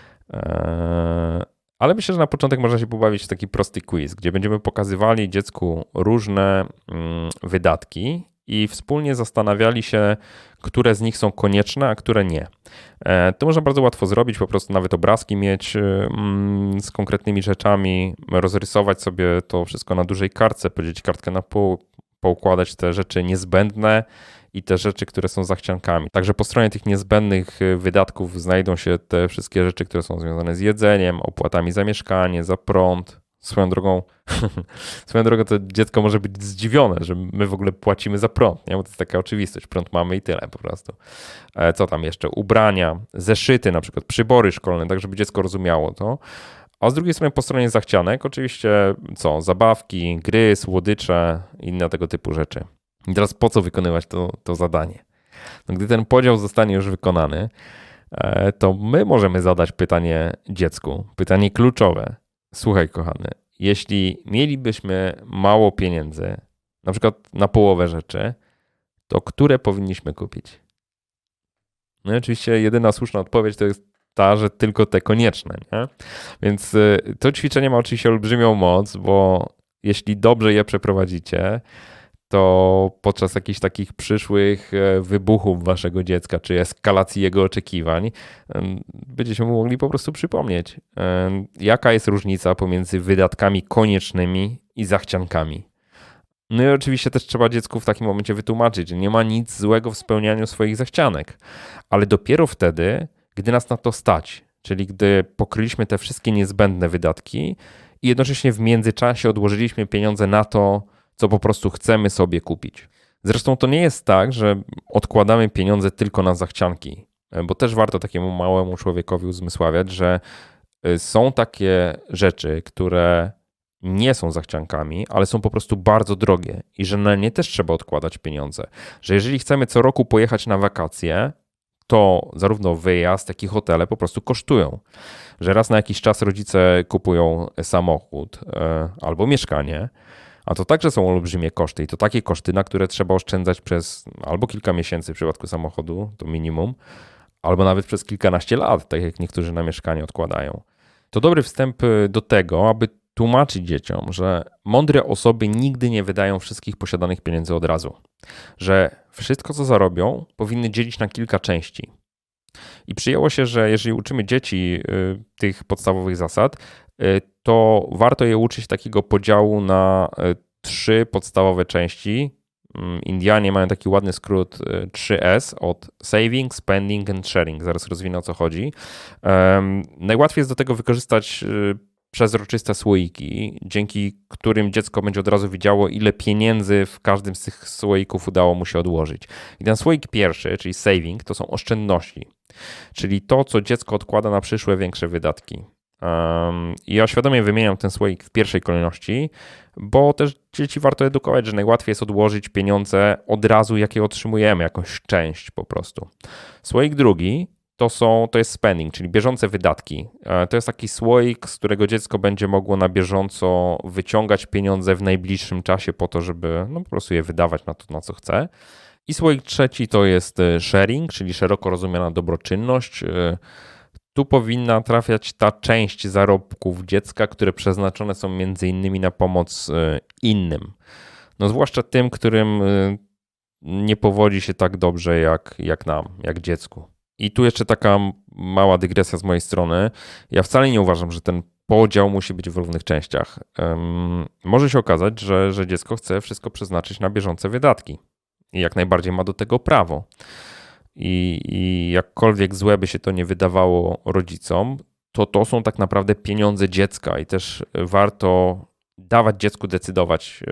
Ale myślę, że na początek można się pobawić w taki prosty quiz, gdzie będziemy pokazywali dziecku różne wydatki i wspólnie zastanawiali się, które z nich są konieczne, a które nie. To można bardzo łatwo zrobić, po prostu nawet obrazki mieć z konkretnymi rzeczami, rozrysować sobie to wszystko na dużej kartce, podzielić kartkę na pół, poukładać te rzeczy niezbędne i te rzeczy, które są zachciankami. Także po stronie tych niezbędnych wydatków znajdą się te wszystkie rzeczy, które są związane z jedzeniem, opłatami za mieszkanie, za prąd. Swoją drogą, swoją drogą to dziecko może być zdziwione, że my w ogóle płacimy za prąd, nie? Bo to jest taka oczywistość. Prąd mamy i tyle po prostu. Co tam jeszcze? Ubrania, zeszyty, na przykład przybory szkolne, tak żeby dziecko rozumiało to. A z drugiej strony po stronie zachcianek oczywiście co? Zabawki, gry, słodycze, inne tego typu rzeczy. I teraz po co wykonywać to, to zadanie? No, gdy ten podział zostanie już wykonany, to my możemy zadać pytanie dziecku, pytanie kluczowe. Słuchaj, kochany, jeśli mielibyśmy mało pieniędzy, na przykład na połowę rzeczy, to które powinniśmy kupić? No i oczywiście jedyna słuszna odpowiedź to jest powtarza tylko te konieczne. Nie? Więc to ćwiczenie ma oczywiście olbrzymią moc, bo jeśli dobrze je przeprowadzicie, to podczas jakichś takich przyszłych wybuchów waszego dziecka, czy eskalacji jego oczekiwań, będziecie mu mogli po prostu przypomnieć, jaka jest różnica pomiędzy wydatkami koniecznymi i zachciankami. No i oczywiście też trzeba dziecku w takim momencie wytłumaczyć, że nie ma nic złego w spełnianiu swoich zachcianek, ale dopiero wtedy, gdy nas na to stać, czyli gdy pokryliśmy te wszystkie niezbędne wydatki i jednocześnie w międzyczasie odłożyliśmy pieniądze na to, co po prostu chcemy sobie kupić. Zresztą to nie jest tak, że odkładamy pieniądze tylko na zachcianki, bo też warto takiemu małemu człowiekowi uzmysławiać, że są takie rzeczy, które nie są zachciankami, ale są po prostu bardzo drogie i że na nie też trzeba odkładać pieniądze. Że jeżeli chcemy co roku pojechać na wakacje, to zarówno wyjazd, jak i hotele po prostu kosztują. Że raz na jakiś czas rodzice kupują samochód albo mieszkanie, a to także są olbrzymie koszty i to takie koszty, na które trzeba oszczędzać przez albo kilka miesięcy w przypadku samochodu, to minimum, albo nawet przez kilkanaście lat, tak jak niektórzy na mieszkanie odkładają. To dobry wstęp do tego, aby tłumaczyć dzieciom, że mądre osoby nigdy nie wydają wszystkich posiadanych pieniędzy od razu. Że wszystko, co zarobią, powinny dzielić na kilka części. I przyjęło się, że jeżeli uczymy dzieci y, tych podstawowych zasad, y, to warto je uczyć takiego podziału na y, trzy podstawowe części. Indianie mają taki ładny skrót trzy S od saving, spending and sharing. Zaraz rozwinę, o co chodzi. Um, najłatwiej jest do tego wykorzystać y, przezroczyste słoiki, dzięki którym dziecko będzie od razu widziało, ile pieniędzy w każdym z tych słoików udało mu się odłożyć. I ten słoik pierwszy, czyli saving, to są oszczędności, czyli to, co dziecko odkłada na przyszłe większe wydatki. Um, I ja świadomie wymieniam ten słoik w pierwszej kolejności, bo też dzieci warto edukować, że najłatwiej jest odłożyć pieniądze od razu, jakie otrzymujemy, jakąś część po prostu. Słoik drugi to, są, to jest spending, czyli bieżące wydatki. To jest taki słoik, z którego dziecko będzie mogło na bieżąco wyciągać pieniądze w najbliższym czasie po to, żeby no, po prostu je wydawać na to, na co chce. I słoik trzeci to jest sharing, czyli szeroko rozumiana dobroczynność. Tu powinna trafiać ta część zarobków dziecka, które przeznaczone są między innymi na pomoc innym. No zwłaszcza tym, którym nie powodzi się tak dobrze jak, jak nam, jak dziecku. I tu jeszcze taka mała dygresja z mojej strony. Ja wcale nie uważam, że ten podział musi być w równych częściach. Um, może się okazać, że, że dziecko chce wszystko przeznaczyć na bieżące wydatki. I jak najbardziej ma do tego prawo. I, I jakkolwiek złe by się to nie wydawało rodzicom, to to są tak naprawdę pieniądze dziecka i też warto dawać dziecku decydować,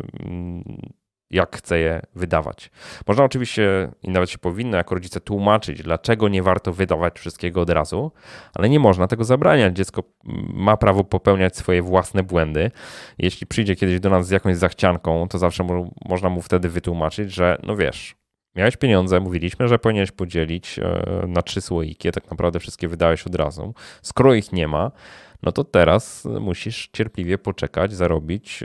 jak chce je wydawać. Można oczywiście i nawet się powinno jako rodzice tłumaczyć, dlaczego nie warto wydawać wszystkiego od razu, ale nie można tego zabraniać. Dziecko ma prawo popełniać swoje własne błędy. Jeśli przyjdzie kiedyś do nas z jakąś zachcianką, to zawsze mu, można mu wtedy wytłumaczyć, że no wiesz, miałeś pieniądze, mówiliśmy, że powinieneś podzielić na trzy słoiki, tak naprawdę wszystkie wydałeś od razu. Skoro ich nie ma, no to teraz musisz cierpliwie poczekać, zarobić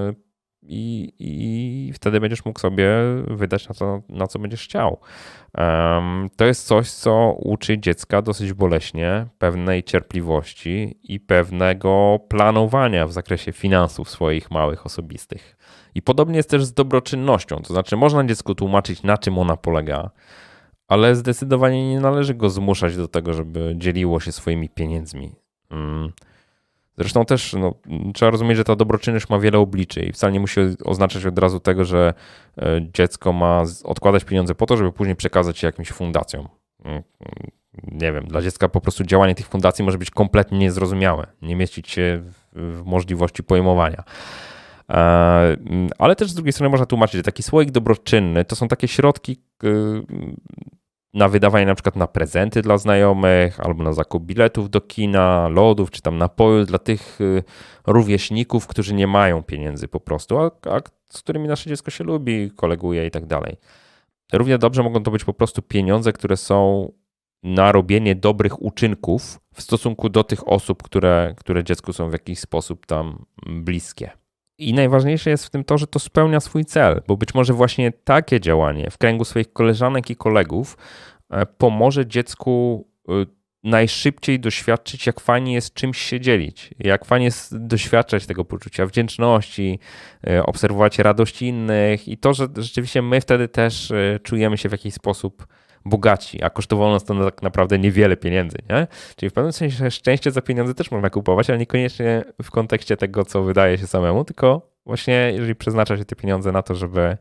i, i wtedy będziesz mógł sobie wydać na to, na co będziesz chciał. Um, to jest coś, co uczy dziecka dosyć boleśnie pewnej cierpliwości i pewnego planowania w zakresie finansów swoich małych, osobistych. I podobnie jest też z dobroczynnością, to znaczy można dziecku tłumaczyć, na czym ona polega, ale zdecydowanie nie należy go zmuszać do tego, żeby dzieliło się swoimi pieniędzmi. Zresztą też no, trzeba rozumieć, że ta dobroczynność ma wiele obliczy i wcale nie musi oznaczać od razu tego, że dziecko ma odkładać pieniądze po to, żeby później przekazać je jakimś fundacjom. Nie wiem, dla dziecka po prostu działanie tych fundacji może być kompletnie niezrozumiałe, nie mieścić się w możliwości pojmowania. Ale też z drugiej strony można tłumaczyć, że taki słoik dobroczynny to są takie środki na wydawanie na przykład na prezenty dla znajomych, albo na zakup biletów do kina, lodów, czy tam napojów dla tych rówieśników, którzy nie mają pieniędzy po prostu, a, a z którymi nasze dziecko się lubi, koleguje i tak dalej. Równie dobrze mogą to być po prostu pieniądze, które są na robienie dobrych uczynków w stosunku do tych osób, które, które dziecku są w jakiś sposób tam bliskie. I najważniejsze jest w tym to, że to spełnia swój cel, bo być może właśnie takie działanie w kręgu swoich koleżanek i kolegów pomoże dziecku najszybciej doświadczyć, jak fajnie jest czymś się dzielić, jak fajnie jest doświadczać tego poczucia wdzięczności, obserwować radość innych i to, że rzeczywiście my wtedy też czujemy się w jakiś sposób bogaci, a kosztowało nas to tak naprawdę niewiele pieniędzy, nie? Czyli w pewnym sensie szczęście za pieniądze też można kupować, ale niekoniecznie w kontekście tego, co wydaje się samemu, tylko właśnie jeżeli przeznacza się te pieniądze na to, żeby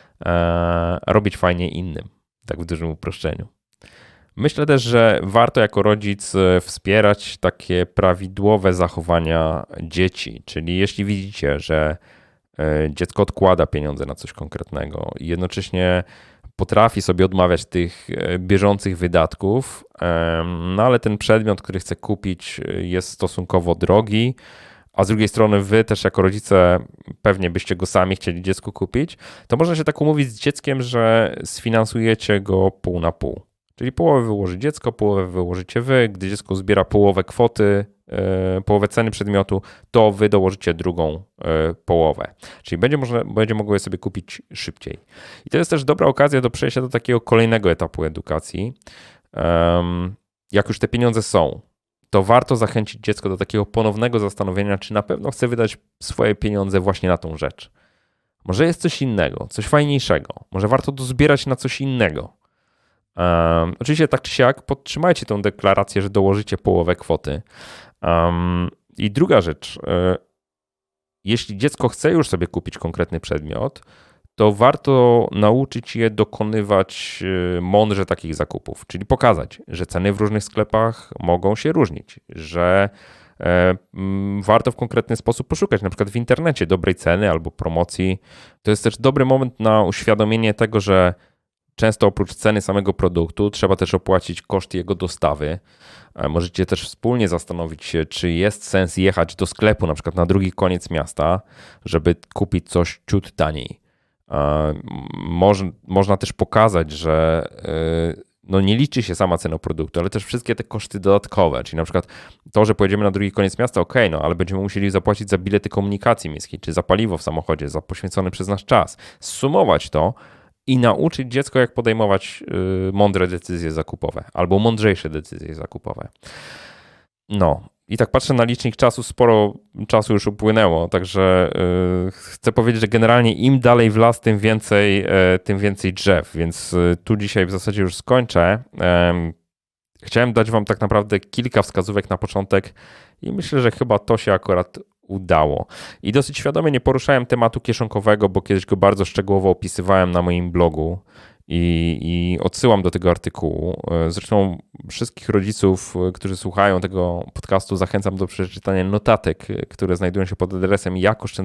e, robić fajnie innym, tak w dużym uproszczeniu. Myślę też, że warto jako rodzic wspierać takie prawidłowe zachowania dzieci, czyli jeśli widzicie, że dziecko odkłada pieniądze na coś konkretnego i jednocześnie potrafi sobie odmawiać tych bieżących wydatków, no ale ten przedmiot, który chce kupić, jest stosunkowo drogi, a z drugiej strony wy też jako rodzice pewnie byście go sami chcieli dziecku kupić, to można się tak umówić z dzieckiem, że sfinansujecie go pół na pół. Czyli połowę wyłoży dziecko, połowę wyłożycie wy. Gdy dziecko zbiera połowę kwoty, yy, połowę ceny przedmiotu, to wy dołożycie drugą yy, połowę. Czyli będzie, można, będzie mogło je sobie kupić szybciej. I to jest też dobra okazja do przejścia do takiego kolejnego etapu edukacji. Yy, jak już te pieniądze są, to warto zachęcić dziecko do takiego ponownego zastanowienia, czy na pewno chce wydać swoje pieniądze właśnie na tą rzecz. Może jest coś innego, coś fajniejszego. Może warto dozbierać na coś innego. Um, oczywiście tak czy siak podtrzymajcie tę deklarację, że dołożycie połowę kwoty. Um, I druga rzecz, y, jeśli dziecko chce już sobie kupić konkretny przedmiot, to warto nauczyć je dokonywać y, mądrze takich zakupów, czyli pokazać, że ceny w różnych sklepach mogą się różnić, że y, y, warto w konkretny sposób poszukać, na przykład w internecie dobrej ceny albo promocji. To jest też dobry moment na uświadomienie tego, że często oprócz ceny samego produktu trzeba też opłacić koszt jego dostawy. Możecie też wspólnie zastanowić się, czy jest sens jechać do sklepu, na przykład na drugi koniec miasta, żeby kupić coś ciut taniej. Można też pokazać, że no nie liczy się sama cena produktu, ale też wszystkie te koszty dodatkowe, czyli na przykład to, że pojedziemy na drugi koniec miasta, ok, no ale będziemy musieli zapłacić za bilety komunikacji miejskiej, czy za paliwo w samochodzie, za poświęcony przez nas czas. Zsumować to i nauczyć dziecko, jak podejmować mądre decyzje zakupowe albo mądrzejsze decyzje zakupowe. No i tak patrzę na licznik czasu, sporo czasu już upłynęło, także yy, chcę powiedzieć, że generalnie im dalej w las, tym więcej, yy, tym więcej drzew, więc yy, tu dzisiaj w zasadzie już skończę. Yy, chciałem dać wam tak naprawdę kilka wskazówek na początek i myślę, że chyba to się akurat udało. I dosyć świadomie nie poruszałem tematu kieszonkowego, bo kiedyś go bardzo szczegółowo opisywałem na moim blogu i, i odsyłam do tego artykułu. Zresztą wszystkich rodziców, którzy słuchają tego podcastu, zachęcam do przeczytania notatek, które znajdują się pod adresem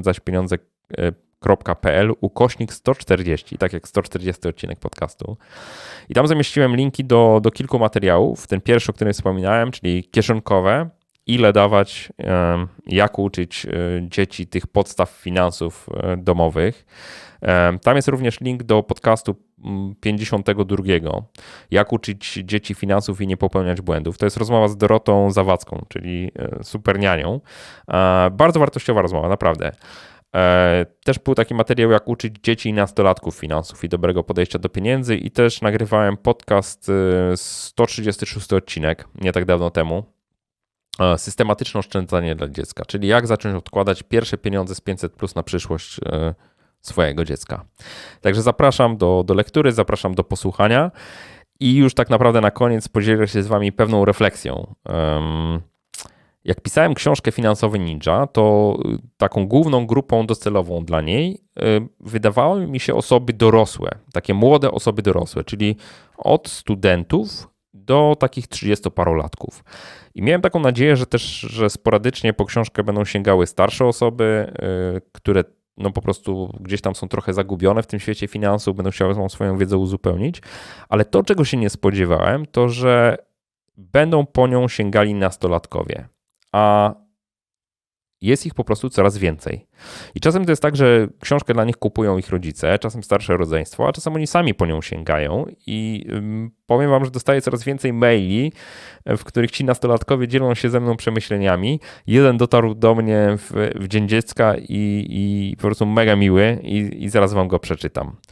jakoszczędzaćpieniądze.pl ukośnik sto czterdzieści, tak jak sto czterdziesty odcinek podcastu. I tam zamieściłem linki do, do kilku materiałów. Ten pierwszy, o którym wspominałem, czyli kieszonkowe, ile dawać, jak uczyć dzieci tych podstaw finansów domowych. Tam jest również link do podcastu pięćdziesiątego drugiego. Jak uczyć dzieci finansów i nie popełniać błędów. To jest rozmowa z Dorotą Zawadzką, czyli super nianią. Bardzo wartościowa rozmowa, naprawdę. Też był taki materiał, jak uczyć dzieci i nastolatków finansów i dobrego podejścia do pieniędzy i też nagrywałem podcast, sto trzydziesty szósty odcinek, nie tak dawno temu. Systematyczne oszczędzanie dla dziecka, czyli jak zacząć odkładać pierwsze pieniądze z pięćset plus na przyszłość swojego dziecka. Także zapraszam do, do lektury, zapraszam do posłuchania i już tak naprawdę na koniec podzielę się z wami pewną refleksją. Jak pisałem książkę Finansowy Ninja, to taką główną grupą docelową dla niej wydawały mi się osoby dorosłe, takie młode osoby dorosłe, czyli od studentów do takich trzydziestoparolatków. I miałem taką nadzieję, że też, że sporadycznie po książkę będą sięgały starsze osoby, yy, które no po prostu gdzieś tam są trochę zagubione w tym świecie finansów, będą chciały swoją wiedzę uzupełnić, ale to, czego się nie spodziewałem, to, że będą po nią sięgali nastolatkowie, a jest ich po prostu coraz więcej. I czasem to jest tak, że książkę dla nich kupują ich rodzice, czasem starsze rodzeństwo, a czasem oni sami po nią sięgają i powiem wam, że dostaję coraz więcej maili, w których ci nastolatkowie dzielą się ze mną przemyśleniami. Jeden dotarł do mnie w, w Dzień Dziecka i, i po prostu mega miły i, i zaraz wam go przeczytam.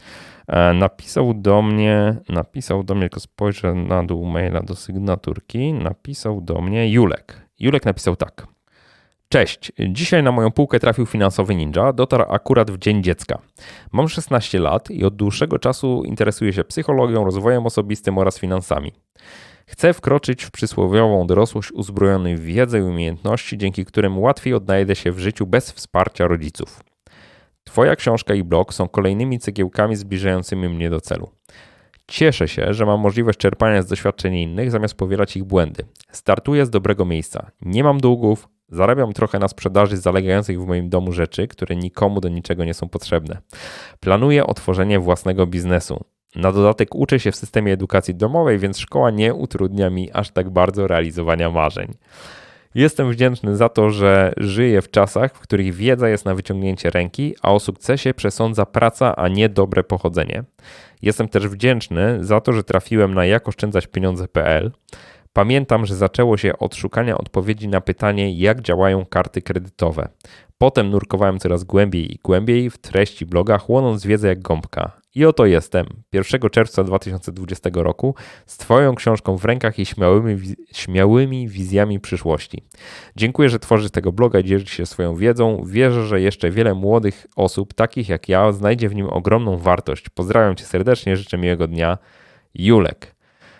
Napisał do mnie, napisał do mnie, tylko spojrzę na dół maila do sygnaturki, napisał do mnie Julek. Julek napisał tak. Cześć, dzisiaj na moją półkę trafił finansowy ninja, dotarł akurat w Dzień Dziecka. Mam szesnaście lat i od dłuższego czasu interesuję się psychologią, rozwojem osobistym oraz finansami. Chcę wkroczyć w przysłowiową dorosłość uzbrojony w wiedzę i umiejętności, dzięki którym łatwiej odnajdę się w życiu bez wsparcia rodziców. Twoja książka i blog są kolejnymi cegiełkami zbliżającymi mnie do celu. Cieszę się, że mam możliwość czerpania z doświadczeń innych, zamiast powielać ich błędy. Startuję z dobrego miejsca. Nie mam długów, zarabiam trochę na sprzedaży zalegających w moim domu rzeczy, które nikomu do niczego nie są potrzebne. Planuję otworzenie własnego biznesu. Na dodatek uczę się w systemie edukacji domowej, więc szkoła nie utrudnia mi aż tak bardzo realizowania marzeń. Jestem wdzięczny za to, że żyję w czasach, w których wiedza jest na wyciągnięcie ręki, a o sukcesie przesądza praca, a nie dobre pochodzenie. Jestem też wdzięczny za to, że trafiłem na jak oszczędzać pieniądze kropka pe el. Pamiętam, że zaczęło się od szukania odpowiedzi na pytanie, jak działają karty kredytowe. Potem nurkowałem coraz głębiej i głębiej w treści bloga, chłonąc wiedzę jak gąbka. I oto jestem, pierwszego czerwca dwa tysiące dwudziestego roku, z Twoją książką w rękach i śmiałymi, śmiałymi wizjami przyszłości. Dziękuję, że tworzysz tego bloga i dzielisz się swoją wiedzą. Wierzę, że jeszcze wiele młodych osób, takich jak ja, znajdzie w nim ogromną wartość. Pozdrawiam Cię serdecznie, życzę miłego dnia. Julek.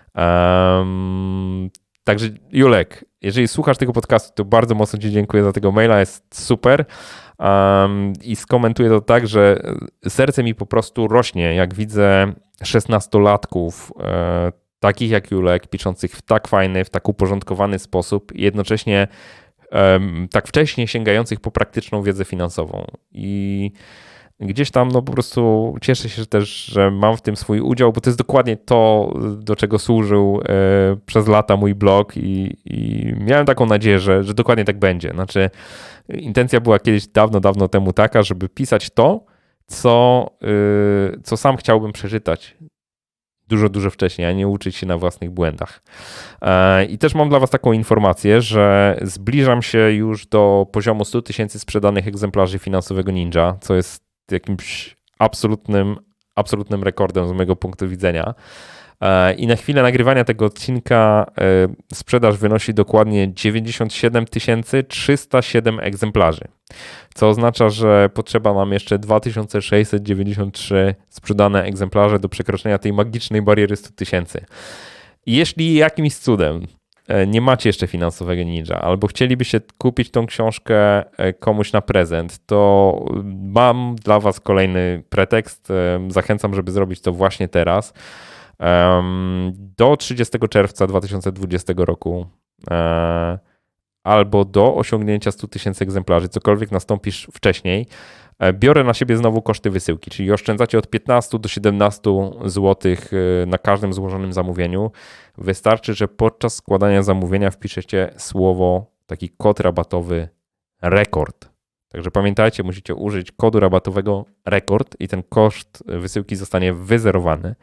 Um, także Julek, jeżeli słuchasz tego podcastu, to bardzo mocno Ci dziękuję za tego maila, jest super. Um, I skomentuję to tak, że serce mi po prostu rośnie, jak widzę szesnastolatków, e, takich jak Julek, piszących w tak fajny, w tak uporządkowany sposób i jednocześnie e, tak wcześnie sięgających po praktyczną wiedzę finansową. I gdzieś tam no po prostu cieszę się też, że mam w tym swój udział, bo to jest dokładnie to, do czego służył e, przez lata mój blog i, i miałem taką nadzieję, że, że dokładnie tak będzie. Znaczy intencja była kiedyś dawno, dawno temu taka, żeby pisać to, co, e, co sam chciałbym przeczytać dużo, dużo wcześniej, a nie uczyć się na własnych błędach. E, I też mam dla Was taką informację, że zbliżam się już do poziomu stu tysięcy sprzedanych egzemplarzy finansowego Ninja, co jest jakimś absolutnym, absolutnym rekordem z mojego punktu widzenia. I na chwilę nagrywania tego odcinka sprzedaż wynosi dokładnie dziewięćdziesiąt siedem tysięcy trzysta siedem egzemplarzy, co oznacza, że potrzeba nam jeszcze dwa tysiące sześćset dziewięćdziesiąt trzy sprzedane egzemplarze do przekroczenia tej magicznej bariery stu tysięcy. Jeśli jakimś cudem nie macie jeszcze finansowego ninja, albo chcielibyście kupić tą książkę komuś na prezent, to mam dla Was kolejny pretekst. Zachęcam, żeby zrobić to właśnie teraz. Do trzydziestego czerwca dwa tysiące dwudziestego roku albo do osiągnięcia stu tysięcy egzemplarzy, cokolwiek nastąpisz wcześniej, biorę na siebie znowu koszty wysyłki, czyli oszczędzacie od piętnastu do siedemnastu złotych na każdym złożonym zamówieniu. Wystarczy, że podczas składania zamówienia wpiszecie słowo, taki kod rabatowy rekord. Także pamiętajcie, musicie użyć kodu rabatowego rekord i ten koszt wysyłki zostanie wyzerowany.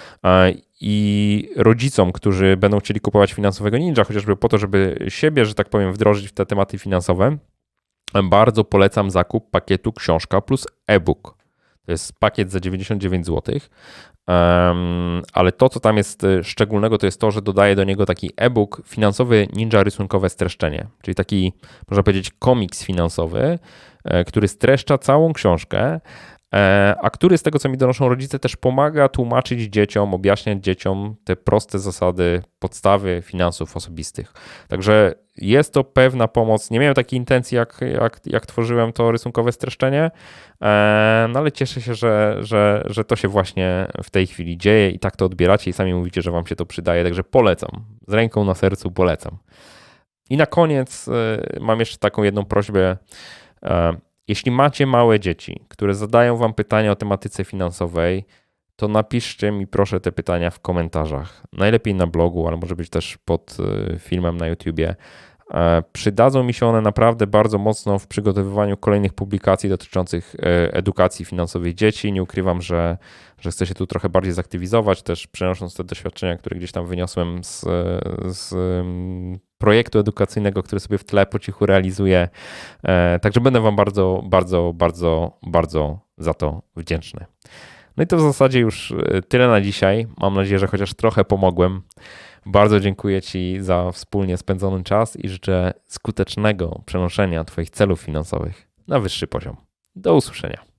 I rodzicom, którzy będą chcieli kupować finansowego ninja, chociażby po to, żeby siebie, że tak powiem, wdrożyć w te tematy finansowe, bardzo polecam zakup pakietu książka plus e-book. To jest pakiet za dziewięćdziesiąt dziewięć złotych, um, ale to, co tam jest szczególnego, to jest to, że dodaję do niego taki e-book finansowy ninja rysunkowe streszczenie, czyli taki, można powiedzieć, komiks finansowy, który streszcza całą książkę, a który z tego, co mi donoszą rodzice, też pomaga tłumaczyć dzieciom, objaśniać dzieciom te proste zasady, podstawy finansów osobistych. Także jest to pewna pomoc. Nie miałem takiej intencji, jak, jak, jak tworzyłem to rysunkowe streszczenie, no ale cieszę się, że, że, że to się właśnie w tej chwili dzieje i tak to odbieracie i sami mówicie, że Wam się to przydaje, także polecam. Z ręką na sercu polecam. I na koniec mam jeszcze taką jedną prośbę. Jeśli macie małe dzieci, które zadają Wam pytania o tematyce finansowej, to napiszcie mi proszę te pytania w komentarzach. Najlepiej na blogu, ale może być też pod filmem na YouTubie. Przydadzą mi się one naprawdę bardzo mocno w przygotowywaniu kolejnych publikacji dotyczących edukacji finansowej dzieci. Nie ukrywam, że, że chcę się tu trochę bardziej zaktywizować, też przenosząc te doświadczenia, które gdzieś tam wyniosłem z, z projektu edukacyjnego, który sobie w tle po cichu realizuję. Także będę Wam bardzo, bardzo, bardzo, bardzo za to wdzięczny. No i to w zasadzie już tyle na dzisiaj. Mam nadzieję, że chociaż trochę pomogłem. Bardzo dziękuję Ci za wspólnie spędzony czas i życzę skutecznego przenoszenia Twoich celów finansowych na wyższy poziom. Do usłyszenia.